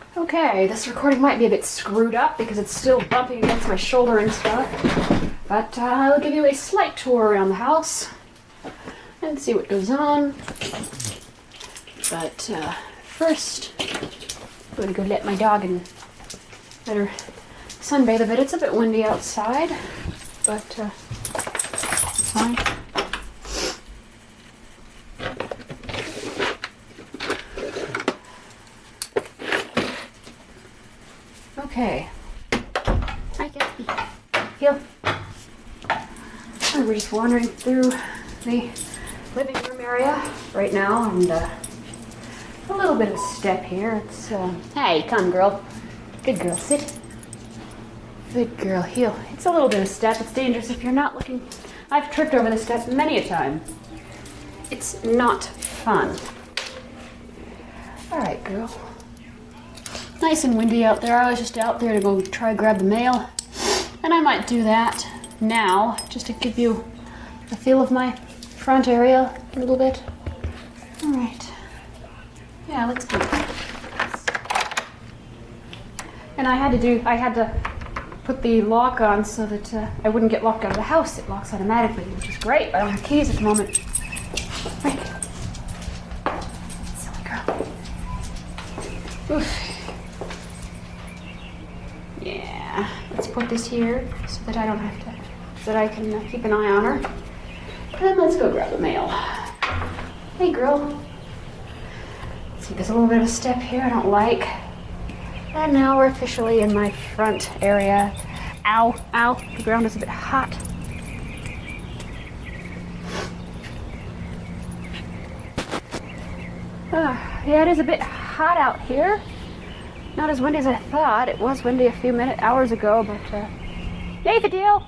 Okay, this recording might be a bit screwed up because it's still bumping against my shoulder and stuff, but I'll give you a slight tour around the house and see what goes on. But first, I'm going to go let my dog in, let her sunbathe a bit. It's a bit windy outside, but it's fine. Okay. Hi, Gatsby. Heel. We're just wandering through the living room area right now, and a little bit of a step here. It's hey, come, girl. Good girl. Sit. Good girl. Heel. It's a little bit of a step. It's dangerous if you're not looking. I've tripped over this step many a time. It's not fun. All right, girl. Nice and windy out there. I was just out there to go try grab the mail, and I might do that now just to give you a feel of my front area a little bit. All right. Yeah, let's do it. And I had to put the lock on so that I wouldn't get locked out of the house. It locks automatically, which is great. I don't have keys at the moment. Right. Silly girl. Oof. Yeah, let's put this here so that I don't have to, so that I can keep an eye on her. And let's go grab the mail. Hey, girl. See, there's a little bit of a step here I don't like. And now we're officially in my front area. Ow, ow, the ground is a bit hot. Yeah, it is a bit hot out here. Not as windy as I thought. It was windy a few hours ago, but yay for deal.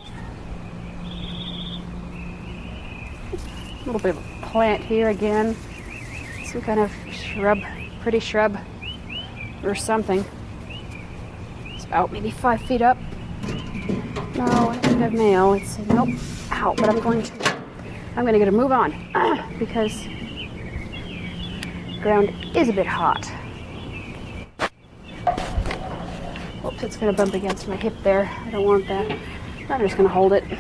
A little bit of a plant here again. Some kind of shrub, pretty shrub or something. It's about maybe 5 feet up. No, I don't have mail. It's nope. Ow, but I'm going to get a move on because the ground is a bit hot. Oops, it's going to bump against my hip there. I don't want that. I'm just going to hold it.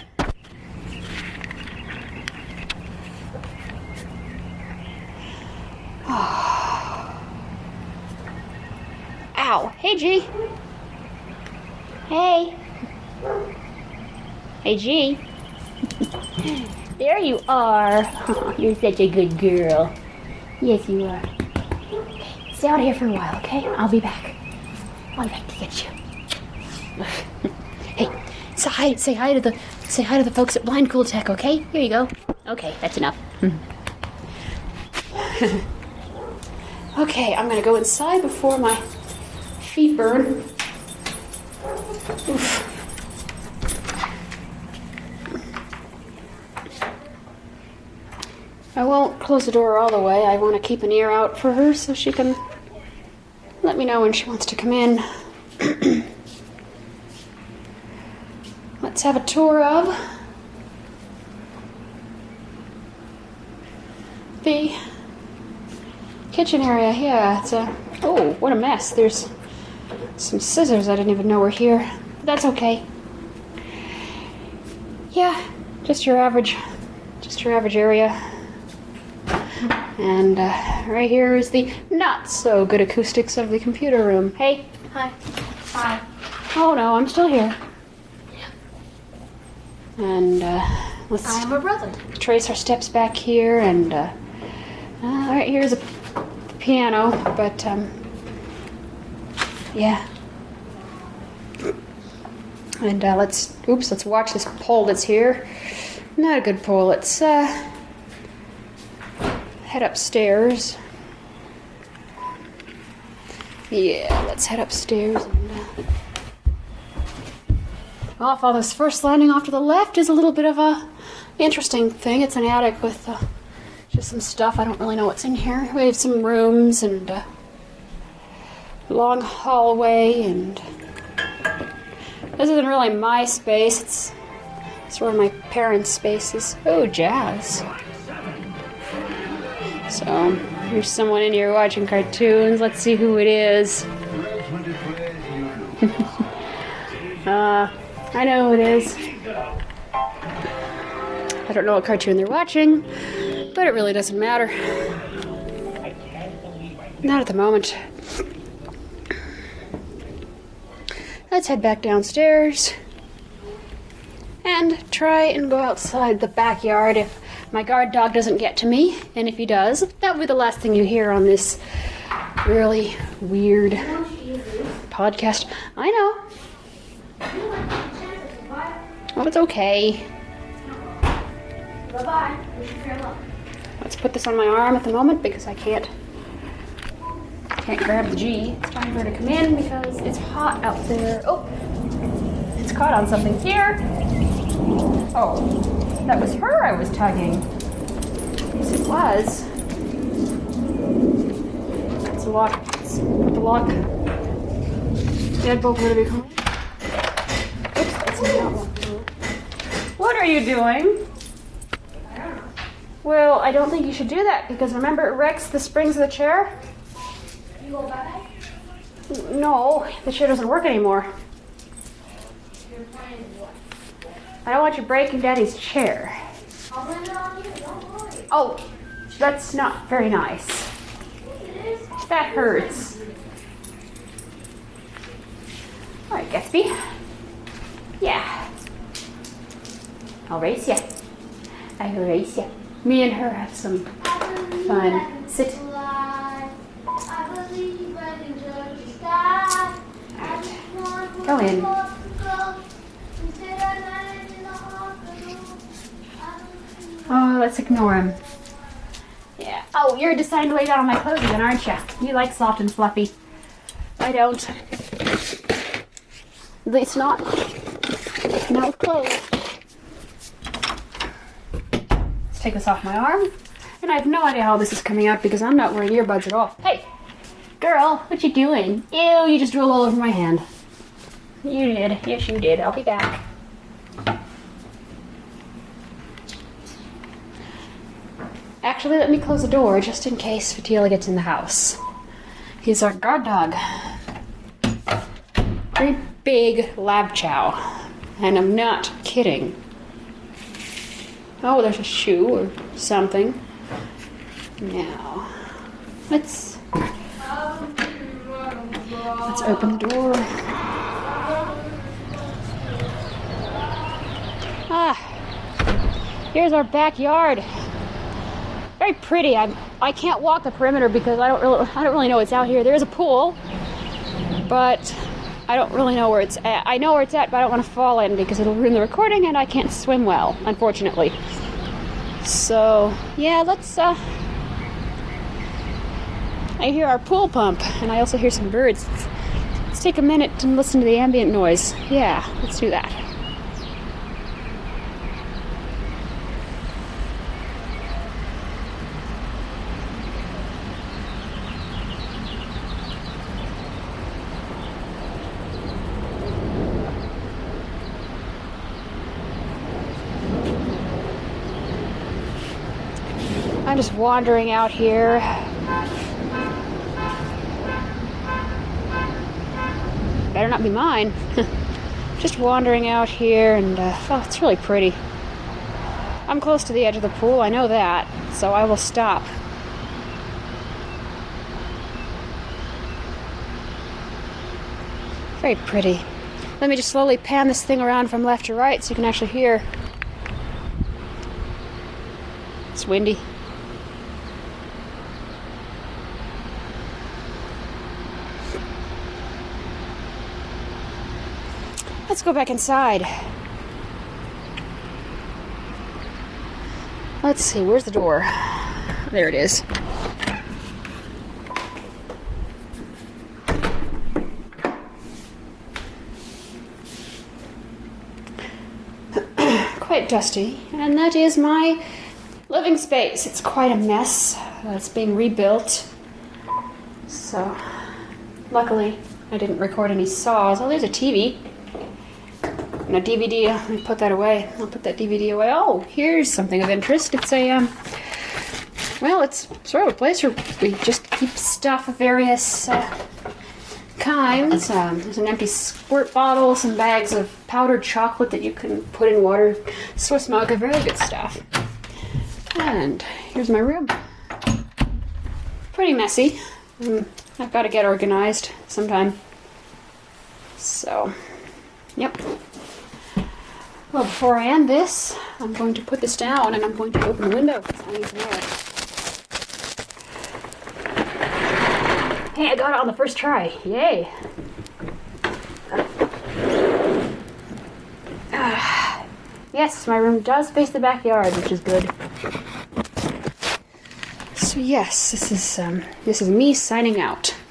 Ow. Hey, G. Hey. Hey, G. There you are. Oh, you're such a good girl. Yes, you are. Stay out here for a while, okay? I'll be back. I'd like to get you. Hey, say hi to the folks at Blind Cool Tech, okay? Here you go. Okay, that's enough. Okay, I'm gonna go inside before my feet burn. Oof. I won't close the door all the way. I want to keep an ear out for her so she can let me know when she wants to come in. Let's have a tour of the kitchen area. Yeah, it's oh, what a mess. There's some scissors I didn't even know were here. But that's okay. Yeah, just your average area. And right here is the not so good acoustics of the computer room. Hey. Hi. Hi. Oh no, I'm still here. And let's I'm a brother. trace our steps back here. And right here's a piano, but yeah. And let's watch this pole that's here. Not a good pole. Let's head upstairs. Yeah, let's head upstairs. And, off on this first landing off to the left is a little bit of a interesting thing. It's an attic with just some stuff. I don't really know what's in here. We have some rooms and long hallway, and this isn't really my space. It's where my parents' space is. Oh, jazz. So, there's someone in here watching cartoons. Let's see who it is. I know who it is. I don't know what cartoon they're watching, but it really doesn't matter. Not at the moment. Let's head back downstairs and try and go outside the backyard if my guard dog doesn't get to me. And if he does, that will be the last thing you hear on this really weird podcast. I know. Oh, it's okay. Bye-bye. Let's put this on my arm at the moment because I can't grab the G. It's time for her to come in because it's hot out there. Oh, it's caught on something here. Oh, that was her I was tugging. Yes, it was. Let's lock. Let's put the lock. Deadbolt going to be coming. Oops, that's not one. What are you doing? Well, I don't think you should do that because remember it wrecks the springs of the chair? You go back? No, the chair doesn't work anymore. You're playing what? I don't want you breaking Daddy's chair. I'll blame it on you, don't worry. Oh, that's not very nice. It is. That hurts. All right, Gatsby. Yeah. I'll race ya. I will race ya. Me and her have some fun. Sit. Go in. Oh, let's ignore him. Yeah. Oh, you're deciding to lay down on my clothes again, aren't you? You like soft and fluffy. I don't. At least not with clothes. Let's take this off my arm. And I have no idea how this is coming out because I'm not wearing earbuds at all. Hey, girl, what you doing? Ew, you just drooled all over my hand. You did. Yes, you did. I'll be back. Actually, let me close the door just in case Fatila gets in the house. He's our guard dog. Very big lab chow. And I'm not kidding. Oh, there's a shoe or something. Now, let's open the door. Ah, here's our backyard. Very pretty. I can't walk the perimeter because I don't really know what's out here. There's a pool, but I don't really know where it's at. I know where it's at, but I don't want to fall in because it'll ruin the recording, and I can't swim well, unfortunately. So yeah, let's. I hear our pool pump, and I also hear some birds. Let's take a minute and listen to the ambient noise. Yeah, let's do that. I'm just wandering out here. Better not be mine. Just wandering out here, and oh, it's really pretty. I'm close to the edge of the pool, I know that, so I will stop. Very pretty. Let me just slowly pan this thing around from left to right so you can actually hear. It's windy. Let's go back inside. Let's see, where's the door? There it is. Quite dusty, and that is my living space. It's quite a mess. It's being rebuilt. So, luckily, I didn't record any saws. Oh, there's a TV. And a DVD. Let me put that away. I'll put that DVD away. Oh, here's something of interest. It's a, well, it's sort of a place where we just keep stuff of various kinds. There's an empty squirt bottle, some bags of powdered chocolate that you can put in water. Swiss mocha, very good stuff. And here's my room. Pretty messy. I've got to get organized sometime. So, yep. Well, before I end this, I'm going to put this down and I'm going to open the window. I need some air. Hey, I got it on the first try. Yay. Yes, my room does face the backyard, which is good. So yes, this is me signing out.